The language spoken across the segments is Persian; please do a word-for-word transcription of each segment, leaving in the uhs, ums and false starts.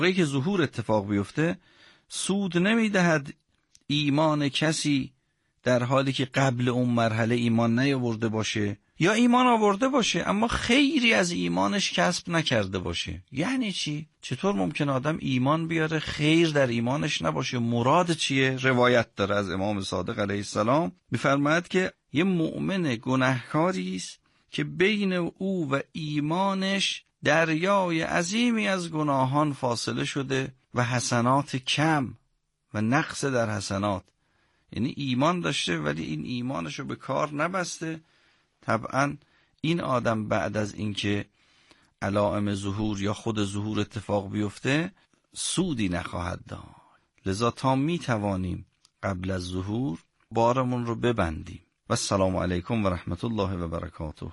موقعی که ظهور اتفاق بیفته سود نمیدهد ایمان کسی در حالی که قبل اون مرحله ایمان نیاورده باشه یا ایمان آورده باشه اما خیری از ایمانش کسب نکرده باشه. یعنی چی؟ چطور ممکن آدم ایمان بیاره خیر در ایمانش نباشه؟ مراد چیه؟ روایت داره از امام صادق علیه السلام، می‌فرماید که یه مؤمن گناهکاری است که بین او و ایمانش دریای عظیمی از گناهان فاصله شده و حسنات کم و نقص در حسنات. یعنی ایمان داشته ولی این ایمانش رو به کار نبسته. طبعا این آدم بعد از اینکه علائم ظهور یا خود ظهور اتفاق بیفته سودی نخواهد داشت. لذا تا می توانیم قبل از ظهور بارمون رو ببندیم. و السلام علیکم و رحمت الله و برکاته.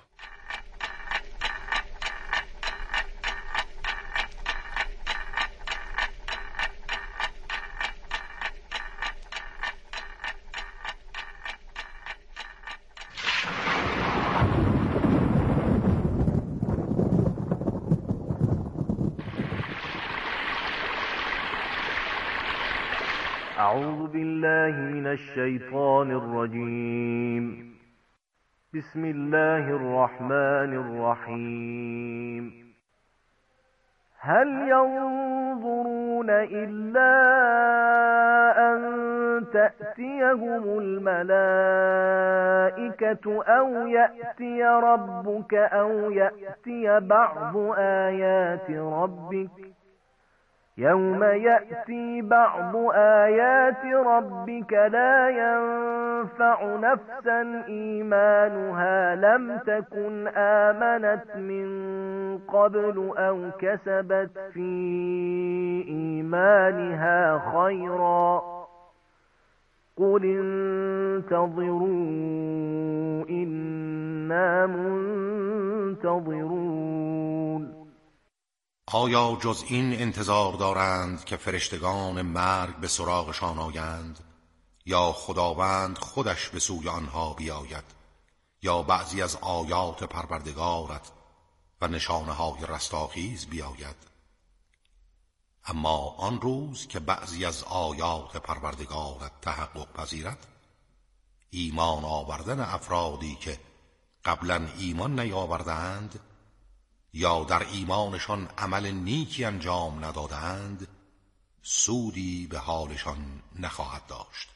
أعوذ بالله من الشيطان الرجيم. بسم الله الرحمن الرحيم. هل ينظرون إلا أن تأتيهم الملائكة أو يأتي ربك أو يأتي بعض آيات ربك يوم يأتي بعض آيات ربك لا ينفع نفسا إيمانها لم تكن آمنت من قبل أو كسبت في إيمانها خيرا قل انتظروا إنا منتظرون. آیا جز این انتظار دارند که فرشتگان مرگ به سراغشان آیند یا خداوند خودش به سوی آنها بیاید یا بعضی از آیات پروردگارت و نشانه‌های رستاخیز بیاید؟ اما آن روز که بعضی از آیات پروردگارت تحقق پذیرد، ایمان آوردن افرادی که قبلا ایمان نیاوردند یا در ایمانشان عمل نیکی انجام ندادند سودی به حالشان نخواهد داشت.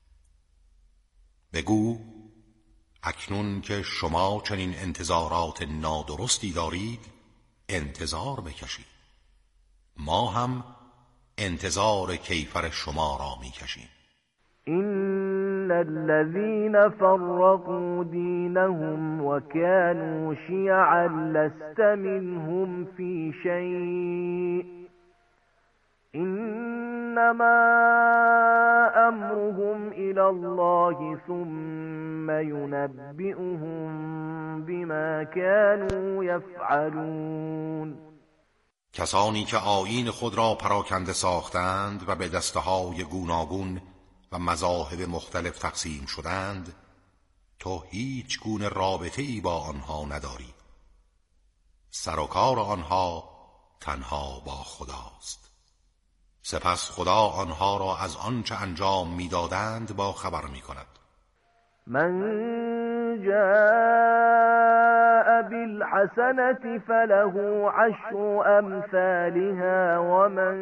بگو اکنون که شما چنین انتظارات نادرستی دارید انتظار بکشید، ما هم انتظار کیفر شما را میکشیم. إن الذين فرقوا دينهم وكانوا شيعا لست منهم في شيء إنما أمرهم إلى الله ثم ينبئهم بما كانوا يفعلون. کسانی که آیین خود را پراکنده ساختند و به دسته‌های گوناگون و مذاهب مختلف تقسیم شدند، تو هیچ گونه رابطه ای با آنها نداری. سر و کار آنها تنها با خداست. سپس خدا آنها را از آنچه انجام میدادند با خبر می کند. من جاء بالحسنة فله عشر أمثالها ومن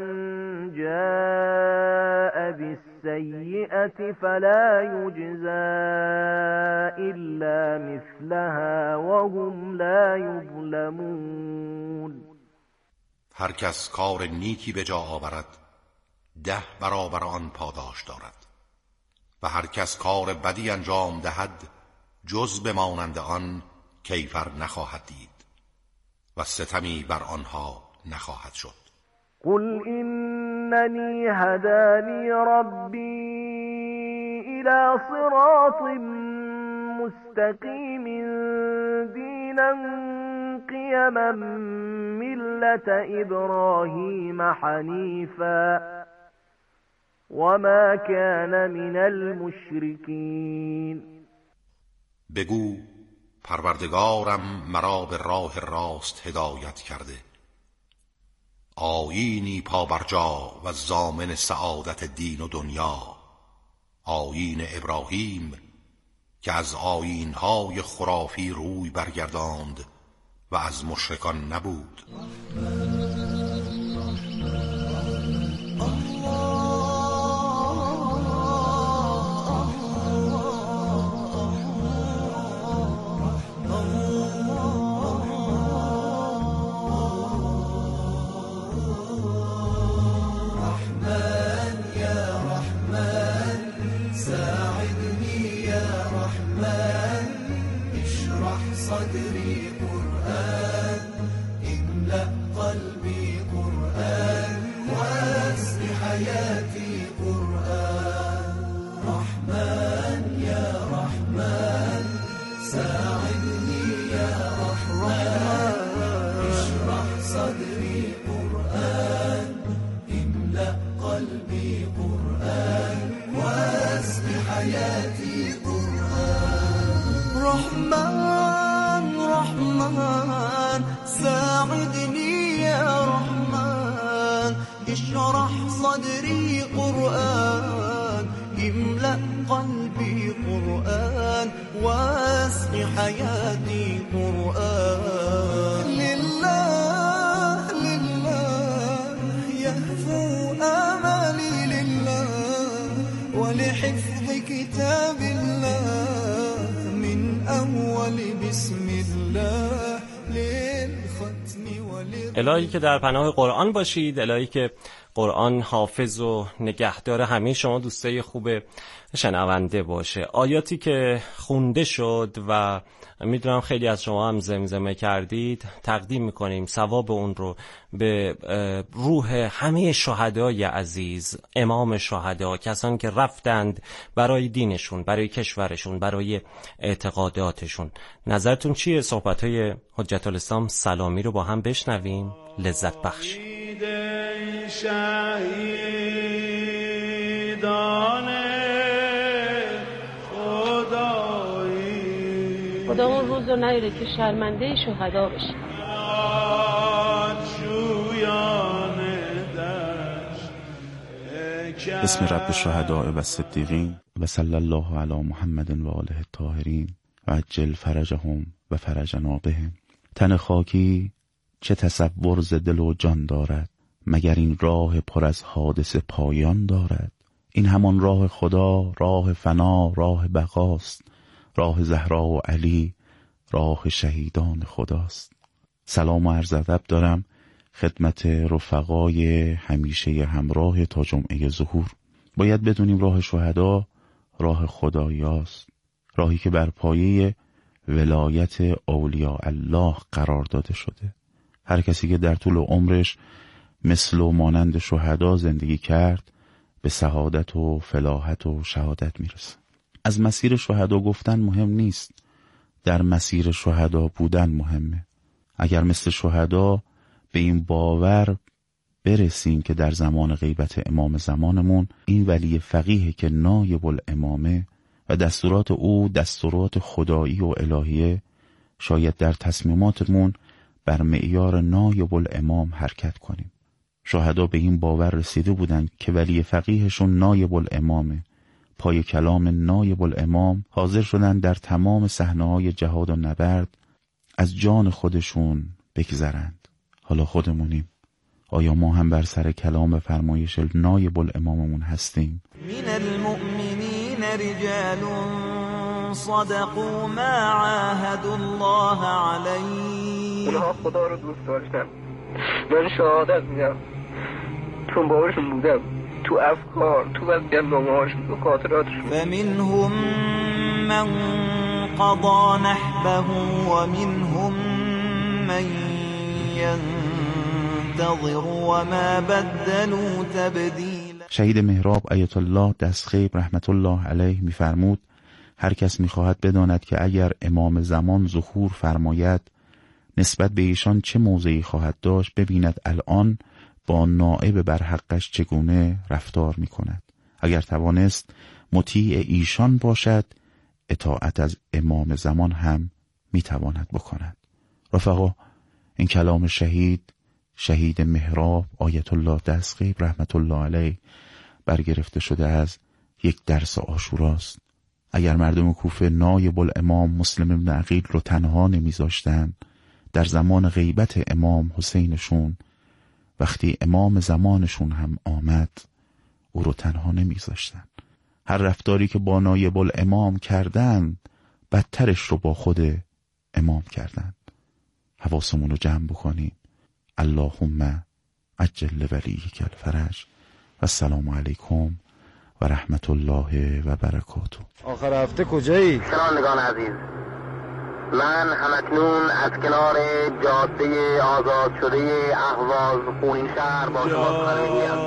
جاء بالسيئة فلا يجزى إلا مثلها وهم لا يظلمون. هر کس کار نیکی به جا آورد ده برابر آن پاداش دارد و هر کس کار بدی انجام دهد جز به مانند آن کیفر نخواهد دید و ستمی بر آنها نخواهد شد. قل إنني هداني ربي إلى صراط مستقيم دينا قيما ملة إبراهيم حنيفا وما كان من المشركين. بگو پروردگارم مرا به راه راست هدایت کرده، آیینی پابرجا و ضامن سعادت دین و دنیا، آیین ابراهیم که از آیین‌های خرافی روی برگرداند و از مشرکان نبود. الهی که در پناه قرآن باشید، الهی که قرآن حافظ و نگهدار همه شما دوستای خوب شنونده باشه. آیاتی که خونده شد و میدونم خیلی از شما هم زمزمه کردید، تقدیم میکنیم ثواب اون رو به روح همه شهدای عزیز، امام شهدا، کسانی که رفتند برای دینشون، برای کشورشون، برای اعتقاداتشون. نظرتون چیه؟ صحبت‌های حجت الاسلام سلامی رو با هم بشنویم، لذت بخش. خدا اون روز رو نیاره که شرمنده شهدا بشه. بسم رب الشهداء و الصدیقین و صلی الله علی محمد و آله الطاهرین و عجل فرجهم و فرجنا بهم. تن خاکی چه تصور ز دل و جان دارد، مگر این راه پر از حادثه پایان دارد. این همان راه خدا، راه فنا، راه بقاست، راه زهرا و علی، راه شهیدان خداست. سلام و عرض ادب دارم خدمت رفقای همیشه همراه تا جمعه ظهور. باید بدونیم راه شهدا راه خدایاست، راهی که بر پایه ولایت اولیاء الله قرار داده شده. هر کسی که در طول عمرش مثل و مانند شهدا زندگی کرد به سعادت و فلاحت و شهادت میرسه. از مسیر شهدا گفتن مهم نیست، در مسیر شهدا بودن مهمه. اگر مثل شهدا به این باور برسیم که در زمان غیبت امام زمانمون این ولی فقیه که نایب الامامه و دستورات او دستورات خدایی و الهیه، شاید در تصمیماتمون بر معیار نایب الامام حرکت کنیم. شهدا به این باور رسیده بودند که ولی فقیهشون نایب الامامه. پای کلام نایب الامام حاضر شدن در تمام صحنه‌های جهاد و نبرد از جان خودشون بگذرند. حالا خودمونیم، آیا ما هم بر سر کلام و فرمایش نایب الاماممون هستیم؟ من المؤمنین رجال صدقوا ما عاهدوا الله علیه. اونها خدا رو دوست داشتن. من شهادت میدم تو باورشون بودم، تو افکار، تو وضعیت‌نامه‌هاشون، تو خاطراتشون. فمنهم من قضى نحبه ومنهم من ينتظر وما بدلوا تبدیلا. شهید مهراب آیت الله دستخیب رحمت الله علیه می‌فرمود هر کس می‌خواهد بداند که اگر امام زمان ظهور فرماید نسبت به ایشان چه موضعی خواهد داشت، ببیند الان با نائب بر حقش چگونه رفتار می کند. اگر توانست مطیع ایشان باشد، اطاعت از امام زمان هم می تواند بکند. رفقا، این کلام شهید شهید مهراب آیت الله دستقیب رحمت الله علیه برگرفته شده از یک درس عاشوراست. اگر مردم کوفه نایب الامام مسلم ابن عقیل رو تنها نمیذاشتن، در زمان غیبت امام حسینشون وقتی امام زمانشون هم آمد او رو تنها نمیذاشتن. هر رفتاری که با نایب الامام کردن بدترش رو با خود امام کردن. حواسمون رو جمع بکنیم. اللهم عجل ولیک الفرج و السلام علیکم و رحمت الله و برکاته. آخر هفته کجایی؟ شنوندگان عزیز، من همکنون از کنار جاده آزاد شده اهواز خونین شهر با شما سخن میگویم.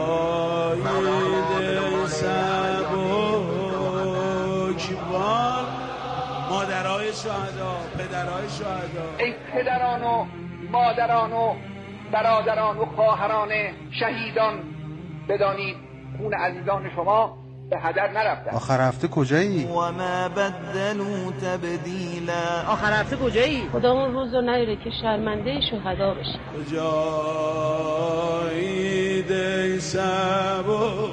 مادرای شهدا، پدرای شهدا، ای پدران و مادران و برادران و خواهران شهیدان، بدانید خون عزیزان شما به هدر نرفته. آخر هفته کجایی؟ و ما بدلوا تبدیلا. آخر هفته کجایی؟ خدا اون روز رو نیاره که شرمنده شهدا بشی. کجایی دی سبو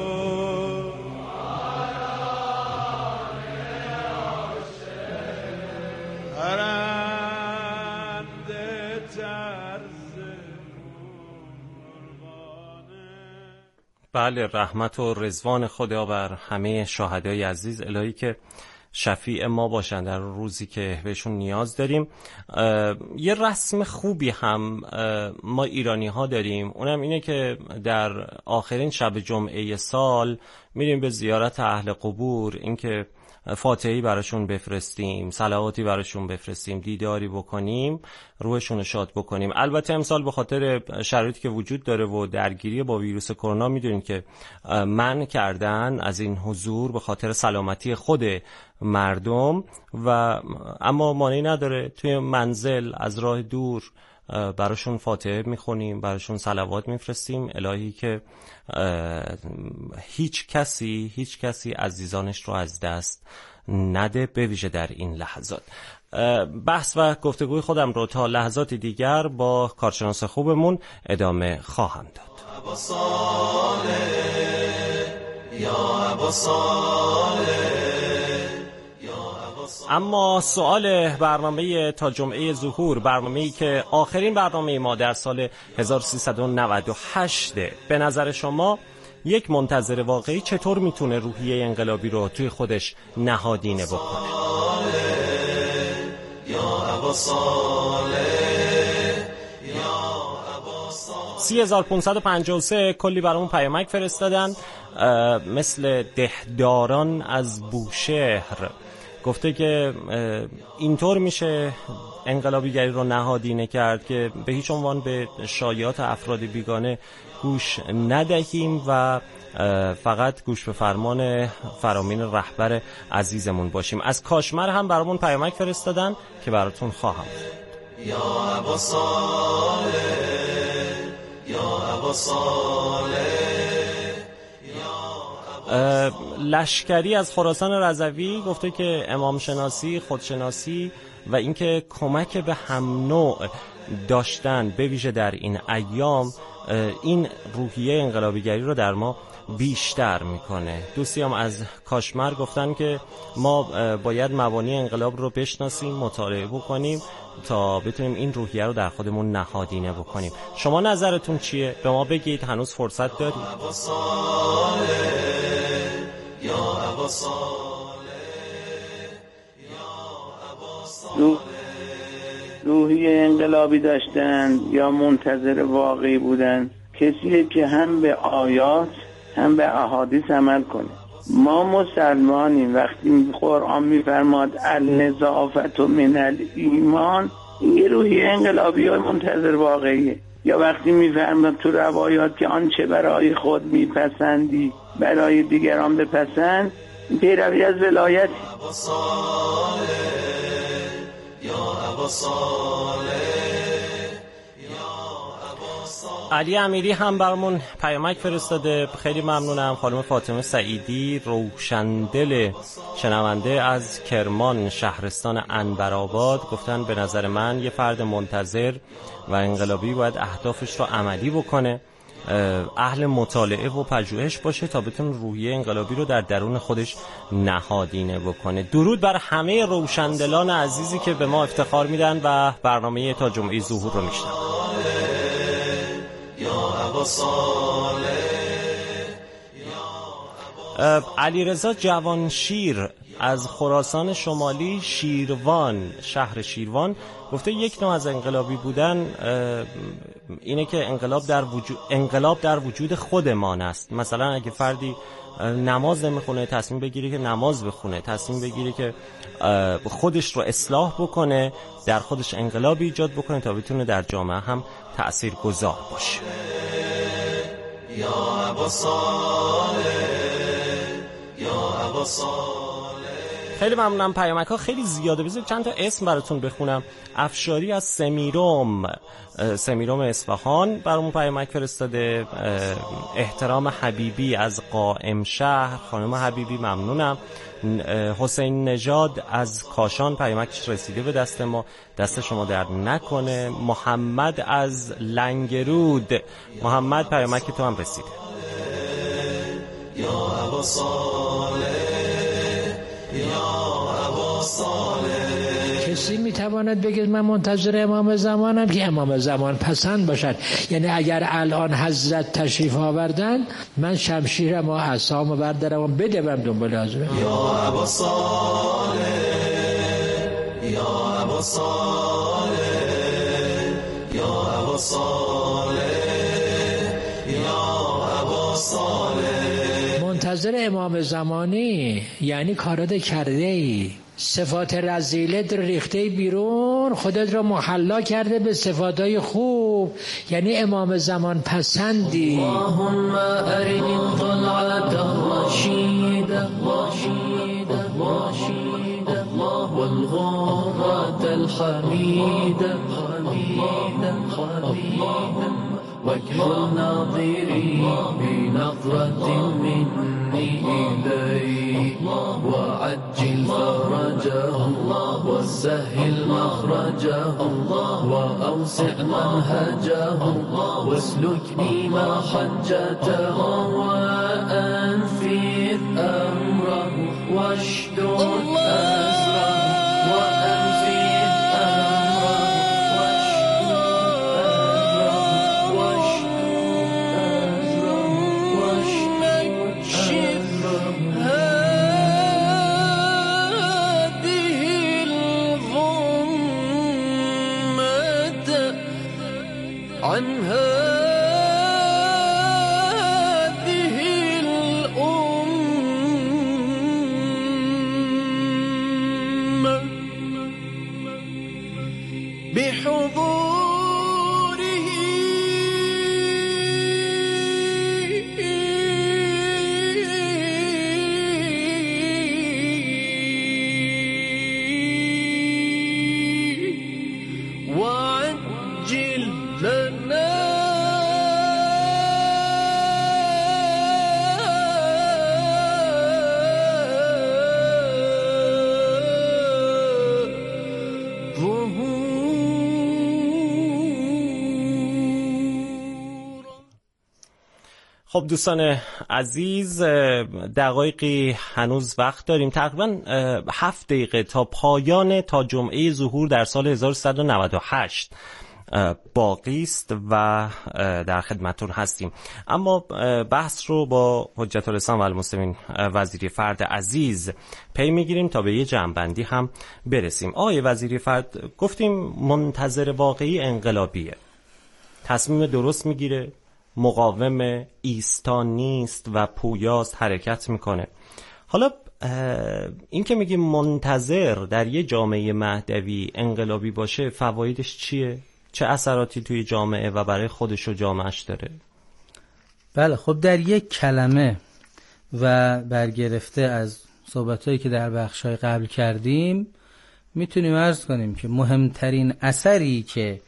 بله، رحمت و رضوان خدا بر همه شهدای عزیز، الهی که شفیع ما باشن در روزی که بهشون نیاز داریم. یه رسم خوبی هم ما ایرانی ها داریم، اونم اینه که در آخرین شب جمعه سال میریم به زیارت اهل قبور، اینکه فاتحه‌ای براشون بفرستیم، صلواتی براشون بفرستیم، دیداری بکنیم، روحشون رو شاد بکنیم. البته امسال به خاطر شرایطی که وجود داره و درگیری با ویروس کرونا میدونید که منع کردن از این حضور به خاطر سلامتی خود مردم، و اما مانعی نداره توی منزل از راه دور براشون فاتحه میخونیم، براشون صلوات میفرستیم، الهی که هیچ کسی هیچ کسی عزیزانش رو از دست نده، به ویژه در این لحظات. بحث و گفتگوی خودم رو تا لحظات دیگر با کارشناس خوبمون ادامه خواهم داد. ابا صالح یا ابا صالح. اما سوال برنامه تا جمعه ظهور، برنامه‌ای که آخرین برنامه ما در سال هزار و سیصد و نود و هشت، به نظر شما یک منتظر واقعی چطور میتونه روحیه انقلابی رو توی خودش نهادینه بکنه؟ سی هزار و پانصد و پنجاه و سه کلی برامون پیامک فرستادن، مثل دهداران از بوشهر گفته که اینطور میشه انقلابیگری رو نهادینه کرد که به هیچ عنوان به شایعات افراد بیگانه گوش ندهیم و فقط گوش به فرمان فرامین رهبر عزیزمون باشیم. از کاشمر هم برامون پیامک فرستادن که براتون خواهم خوند. یا ابا صالح یا ابا صالح. لشکری از خراسان رضوی گفته که امام شناسی، خودشناسی و اینکه کمک به هم نوع داشتن به ویژه در این ایام این روحیه انقلابیگری رو در ما بیشتر میکنه. دوستی هم از کاشمر گفتن که ما باید مبانی انقلاب رو بشناسیم، مطالعه بکنیم تا بتونیم این روحیه رو در خودمون نهادینه بکنیم. شما نظرتون چیه؟ به ما بگید، هنوز فرصت داریم. روح روحیه انقلابی داشتن یا منتظر واقعی بودن کسیه که هم به آیات هم به احادیث عمل کنه. ما مسلمانیم، وقتی قرآن میفرماد النظافت من الایمان، این روحیه انقلابی های منتظر واقعیه. یا وقتی میفرماد تو روایات که آنچه برای خود میپسندی برای دیگران بپسند، پیروی از ولایت. علی امیری هم برامون پیامک فرستاده، خیلی ممنونم. خانم فاطمه سعیدی روشندل شنونده از کرمان شهرستان انبرآباد گفتن به نظر من یه فرد منتظر و انقلابی باید اهدافش رو عملی بکنه، اهل مطالعه و پژوهش باشه تا بتونه روحیه انقلابی رو در درون خودش نهادینه بکنه. درود بر همه روشندلان عزیزی که به ما افتخار میدن و برنامه تا جمعه ظهور رو میشنن. علیرضا جوانشیر از خراسان شمالی شیروان، شهر شیروان گفته یک نوع از انقلابی بودن اینه که انقلاب در وجود انقلاب در وجود خودمان است. مثلا اگه فردی نماز نمیخونه تصمیم بگیره که نماز بخونه، تصمیم بگیره که خودش رو اصلاح بکنه، در خودش انقلابی ایجاد بکنه تا بتونه در جامعه هم تأثیرگذار باشه. یا ابا صالح، یا ابا صالح. خیلی ممنونم. پیامک ها خیلی زیاده، بذارید چند تا اسم براتون بخونم. افشاری از سمیروم، سمیروم اصفهان برامون پیامک فرستاده. احترام حبیبی از قائم شهر، خانم حبیبی ممنونم. حسین نژاد از کاشان پیامکش رسیده به دست ما، دست شما درد نکنه. محمد از لنگرود، محمد پیامک تو هم رسیده. یا ابا صالح، یا ابا صالح. کسی میتواند بگید من منتظر امام زمانم که امام زمان پسند باشد؟ یعنی اگر الان حضرت تشریف آوردن من شمشیرم و عصام بردارم و بدوم دنبال حضرت. یا ابا صالح، یا ابا صالح، یا ابا صالح، یا ابا صالح. منتظر امام زمانی یعنی کارات کرده ای، صفات رذیلت ریخته بیرون، خودت رو محلا کرده به صفاتهای خوب، یعنی امام زمان پسندی. اللهم ارنی طلعت الرشید الرشید الرشید والغرة الحمید الحمید الحمید واكحل ناظري بنظرة مني إليه وعجل فرجه وسهل مخرجه وأوسع منهجه واسلكني محجته وأنفذ أمره واشدد أزره وأنفذ عن هذه الأمة بحضوره وعجل لنا خب دوستان عزیز، دقایقی هنوز وقت داریم، تقریبا هفت دقیقه تا پایان تا جمعه ظهور در سال هزار و سیصد و نود و هشت باقی است و در خدمتتون هستیم. اما بحث رو با حجت الاسلام و المسلمین وزیری فرد عزیز پی میگیریم تا به یه جمع‌بندی هم برسیم. آقای وزیری فرد، گفتیم منتظر واقعی انقلابیه، تصمیم درست میگیره، مقاوم، ایستا نیست و پویاست، حرکت میکنه. حالا این که میگیم منتظر در یه جامعه مهدوی انقلابی باشه، فوایدش چیه؟ چه اثراتی توی جامعه و برای خودش و جامعهش داره؟ بله، خب در یک کلمه و برگرفته از صحبتایی که در بخشای قبل کردیم میتونیم عرض کنیم که مهمترین اثری که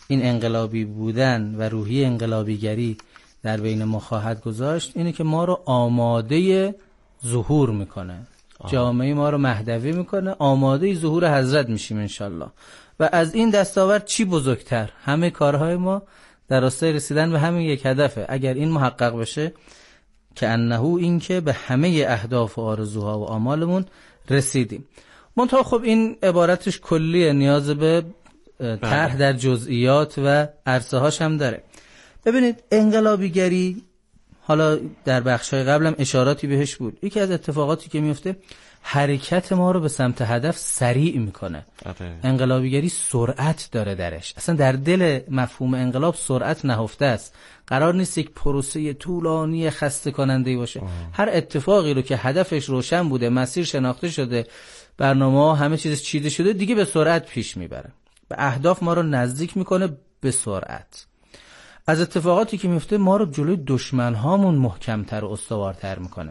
این انقلابی بودن و روحی انقلابیگری در بین ما خواهد گذاشت اینه که ما رو آماده ظهور میکنه، جامعه ما رو مهدوی میکنه، آماده ظهور حضرت میشیم انشالله. و از این دستاورد چی بزرگتر؟ همه کارهای ما در راستای رسیدن به همین یک هدفه. اگر این محقق بشه که انه این که به همه اهداف و آرزوها و آمالمون رسیدیم. منتها خب این عبارتش کلیه، نیاز به طرح در جزئیات و عرصه هاش هم داره. ببینید انقلابیگری، حالا در بخش‌های قبلم اشاراتی بهش بود، یکی از اتفاقاتی که میفته حرکت ما رو به سمت هدف سریع میکنه. انقلابیگری سرعت داره درش، اصلا در دل مفهوم انقلاب سرعت نهفته است. قرار نیست یک پروسه طولانی خسته کننده باشه. آه. هر اتفاقی رو که هدفش روشن بوده، مسیر شناخته شده، برنامه‌ها همه چیز چیده شده، دیگه به سرعت پیش میبره، به اهداف ما رو نزدیک میکنه به سرعت. از اتفاقاتی که میفته ما رو جلوی دشمن‌هامون محکم‌تر و استوارتر میکنه.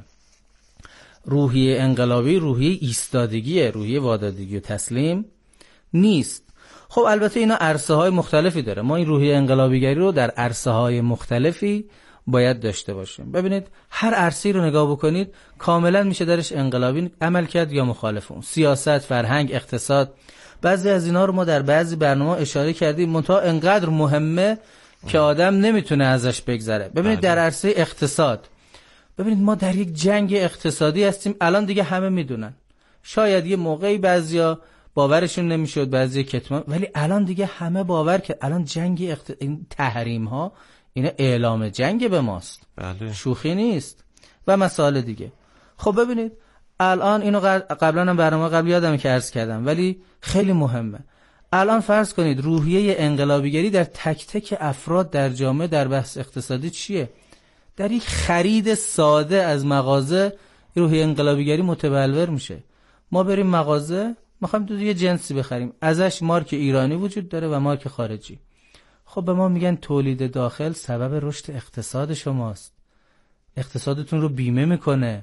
روحیه انقلابی روحیه ایستادگیه، روحیه وادادگی و تسلیم نیست. خب البته اینا عرصه های مختلفی داره. ما این روحیه انقلابیگری رو در عرصه های مختلفی باید داشته باشیم. ببینید هر عرصه‌ای رو نگاه بکنید کاملا میشه درش انقلابی عمل کرد یا مخالف اون. سیاست، فرهنگ، اقتصاد، بعضی از اینا رو ما در بعضی برنامه اشاره کردیم، منتها انقدر مهمه که آدم نمیتونه ازش بگذره. ببینید در عرصه اقتصاد، ببینید ما در یک جنگ اقتصادی هستیم. الان دیگه همه میدونن، شاید یه موقعی بعضیا باورشون نمیشد، بعضی کتمان، ولی الان دیگه همه باور که الان جنگ اقت... این تحریم ها اینا اعلام جنگ به ماست. بله. شوخی نیست و مسائل دیگه. خب ببینید الان اینو قبلا هم برنامه قبل یادمه که عرض کردم، ولی خیلی مهمه. الان فرض کنید روحیه انقلابیگری در تک تک افراد در جامعه در بحث اقتصادی چیه؟ در یک خرید ساده از مغازه روحیه انقلابیگری متبلور میشه. ما بریم مغازه میخوایم تو یه جنسی بخریم، ازش مارک ایرانی وجود داره و مارک خارجی. خب به ما میگن تولید داخل سبب رشد اقتصاد شماست، اقتصادتون رو بیمه میکنه،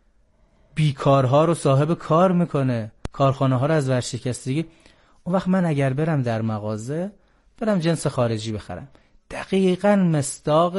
بیکارها رو صاحب کار میکنه، کارخانه ها رو از ورشکستگی. اون وقت من اگر برم در مغازه برم جنس خارجی بخرم، دقیقاً مصداق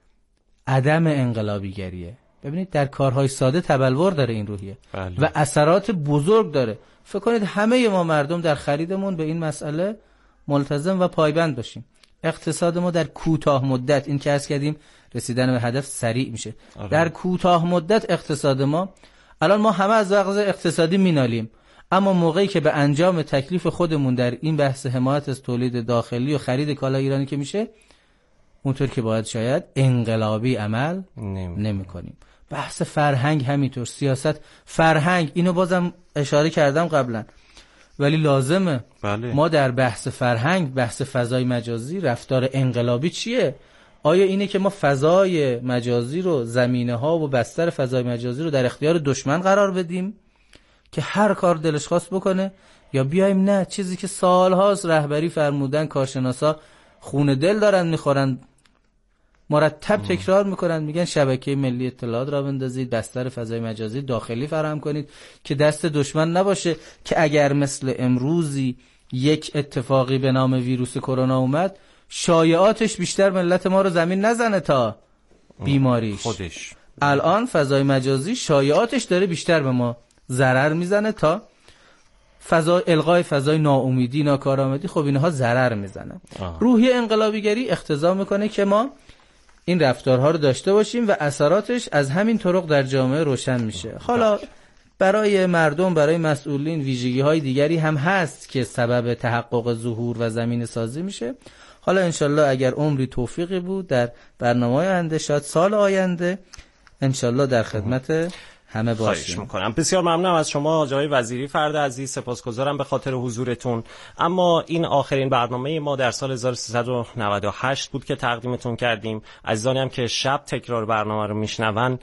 عدم انقلابیگریه. ببینید در کارهای ساده تبلور داره این روحیه. بله. و اثرات بزرگ داره. فکر کنید همه ما مردم در خریدمون به این مسئله ملتزم و پایبند باشیم. اقتصاد ما در کوتاه مدت، این که عرض کردیم رسیدن به هدف سریع میشه. آره. در کوتاه مدت اقتصاد ما، الان ما همه از وضع اقتصادی مینالیم، اما موقعی که به انجام تکلیف خودمون در این بحث حمایت از تولید داخلی و خرید کالا ایرانی که میشه، اونطور که باید شاید انقلابی عمل نمی کنیم. بحث فرهنگ همینطور، سیاست، فرهنگ، اینو بازم اشاره کردم قبلا، ولی لازمه. بله. ما در بحث فرهنگ، بحث فضای مجازی، رفتار انقلابی چیه؟ آیا اینه که ما فضای مجازی رو، زمینه ها و بستر فضای مجازی رو در اختیار دشمن قرار بدیم که هر کار دلش خواست بکنه، یا بیایم نه چیزی که سالهاست رهبری فرمودن، کارشناسا خون دل دارن میخورن، مرتب تکرار میکنن، میگن شبکه ملی اطلاعات را بندازید، بستر فضای مجازی داخلی فراهم کنید که دست دشمن نباشه، که اگر مثل امروزی یک اتفاقی به نام ویروس کرونا اومد، شایعاتش بیشتر ملت ما رو زمین نزنه تا بیماریش خودش. الان فضای مجازی شایعاتش داره بیشتر به ما ضرر میزنه تا فضای الغای فضای ناامیدی، ناکارآمدی. خب اینها ضرر میزنه. روحیه انقلابیگری اقتضا میکنه که ما این رفتارها رو داشته باشیم و اثراتش از همین طرق در جامعه روشن میشه. حالا برای مردم، برای مسئولین ویژگی های دیگری هم هست که سبب تحقق ظهور و زمین سازی میشه. حالا انشالله اگر عمری توفیقی بود در برنامه آینده، شاید سال آینده، انشالله در خدمت همه باشیم. خواهش میکنم. بسیار ممنونم از شما جناب وزیری فرد عزیز، سپاسگزارم به خاطر حضورتون. اما این آخرین برنامه ما در سال هزار و سیصد و نود و هشت بود که تقدیمتون کردیم. عزیزانی هم که شب تکرار برنامه رو میشنون،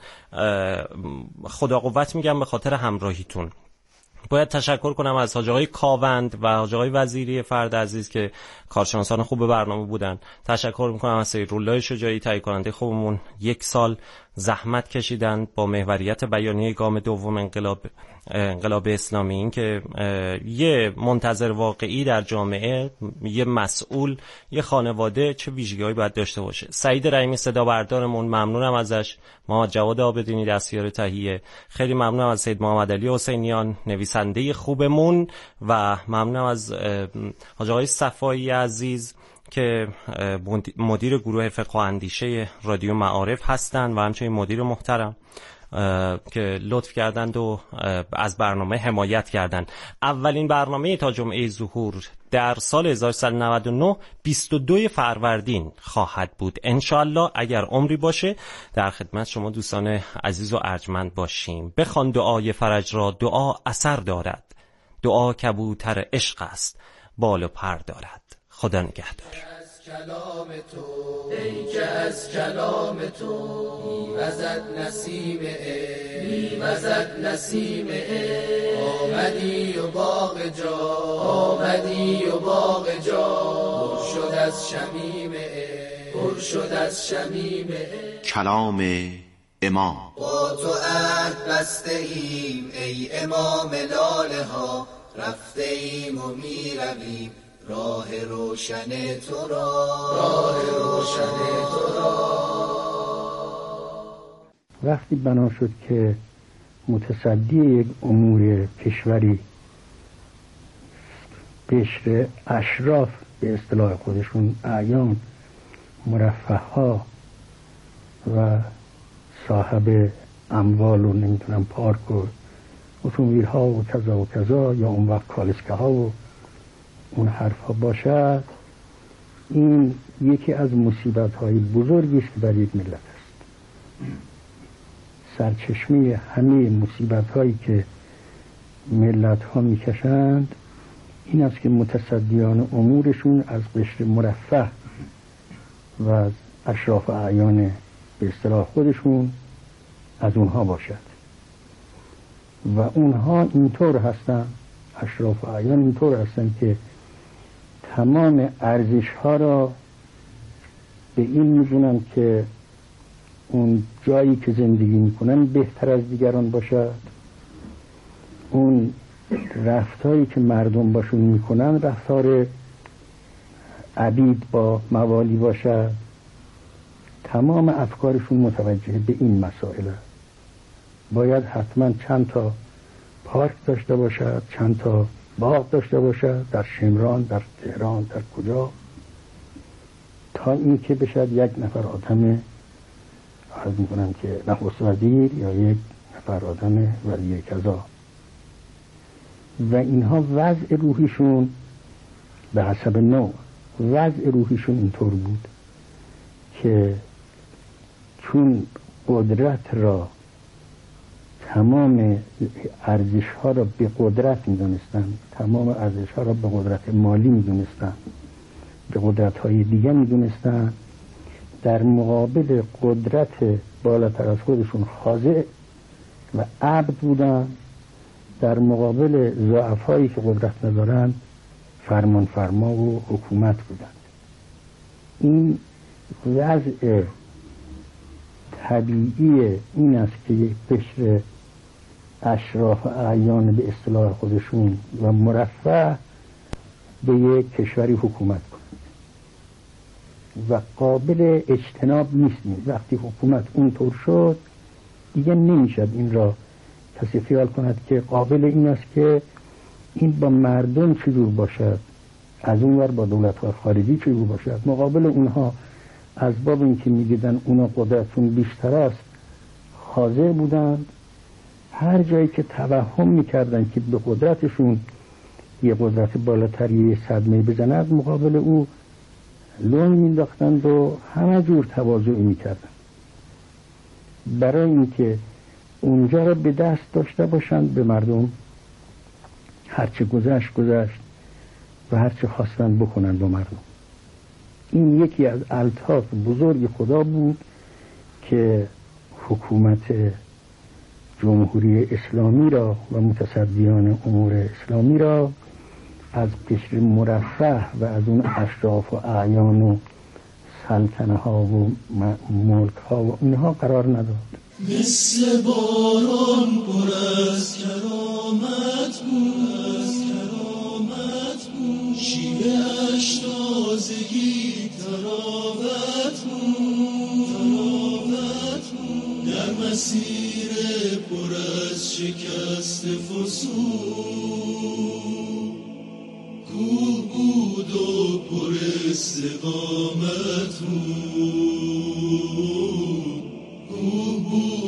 خدا قوت میگم به خاطر همراهیتون. باید تشکر کنم از حاج آقای کاوند و حاج آقای وزیری فرد عزیز که کارشناسان خوب برنامه بودن. تشکر میکنم از سیدالله شجاعی، تهیه کننده خوبمون یک سال زحمت کشیدند با محوریت بیانیه گام دوم انقلاب انقلاب اسلامی. این که یه منتظر واقعی در جامعه، یه مسئول، یه خانواده چه ویژگی‌هایی باید داشته باشه. سعید رحیمی صدا بردارمون، ممنونم ازش. محمد جواد آبدینی دستیار تهیه، خیلی ممنونم از سید محمد علی حسینیان نویسنده خوبمون و ممنونم از حاج آقای صفایی عزیز که مدیر گروه فقه و اندیشه رادیو معارف هستند و همچنین مدیر محترم که لطف کردند و از برنامه حمایت کردند. اولین برنامه تا جمعه ظهور در سال هزار و سیصد و نود و نه بیست و دو فروردین خواهد بود. انشالله اگر عمری باشه در خدمت شما دوستان عزیز و ارجمند باشیم. بخوان دعای فرج را، دعا اثر دارد. دعا کبوتر عشق است، بال و پر دارد. خدا نگهدار. کلام تو ای که از کلام تو میوزد نسیم عشق، میوزد نسیم عشق. آمدی و باغ جا، آمدی و باغ جا پر شد از شمیم عشق، پر شد از شمیم عشق. کلام امام. با تو عهد بسته ایم ای امام لاله ها، رفته ایم و میرویم راه روشن تو را، راه روشن تو را. وقتی بنا شد که متصدی یک امور کشوری قشر اشراف به اصطلاح خودشون، اعیان، مرفه ها و صاحب اموال و نمیتونم پارک و اتومبیل ها و کذا و کذا یا اون وقت کالسکه ها و اون حرفا باشد، این یکی از مصیبت های بزرگی است که بر یک ملت است. سرچشمه همه مصیبت هایی که ملت ها میکشند این است که متصدیان امورشون از قشر مرفه و از اشراف اعیان به اصطلاح خودشون از اونها باشد و اونها اینطور هستن، اشراف اعیان اینطور هستن که تمام ارزش ها را به این میدونن که اون جایی که زندگی میکنن بهتر از دیگران باشد، اون رفتاری که مردم باشون میکنن رفتار عبید با موالی باشد. تمام افکارشون متوجه به این مسائل است. باید حتما چند تا پارک داشته باشد، چند تا باغ داشته باشد، در شمران، در تهران، در کجا، تا این که بشد یک نفر آدم، عرض میکنم که نخست وزیر یا یک نفر آدم ولی کذا. و اینها وضع روحیشون به حسب نوع وضع روحیشون اینطور بود که چون قدرت را، تمام ارزش ها را به قدرت می دونستن، تمام ارزش ها را به قدرت مالی می دونستن، به قدرت های دیگه می دونستن، در مقابل قدرت بالاتر از خودشون خاضع و عبد بودن، در مقابل ضعفایی که قدرت ندارن فرمان فرما و حکومت بودند. این وضع طبیعی این است که یک قشر اشراف اعیان به اصطلاح خودشون و مرفه به یک کشوری حکومت کنند و قابل اجتناب نیست. وقتی حکومت اونطور شد دیگه نمیشد این را کسی خیال کند که قابل این است که این با مردم چجور باشد، از اون ور با دولت‌های خارجی چجور باشد. مقابل اونها از باب این که میگیدن اونا قدرتون بیشتر است خاضع بودند. هر جایی که توهم میکردن که به قدرتشون یه قدرت بالاتری صدمه بزند، مقابل او لون مینداختند و همه جور تواضعی میکردن برای اینکه اونجا را به دست داشته باشند به مردم. هرچه گذشت گذشت و هرچه خواستن بکنن با مردم. این یکی از الطاف بزرگ خدا بود که حکومت جمهوری اسلامی را و متصدیان امور اسلامی را از قشر مرفه و از اون اشراف و اعیان و سلطنه ها و ملک ها و اینها قرار نداد. مثل باران پر از کرامت بود، کرامت بود، شیوه اش تازگی تراوت بود، تراوت بود، در مسیر پر از شکست فسون کوه بود و پر استقامت بود.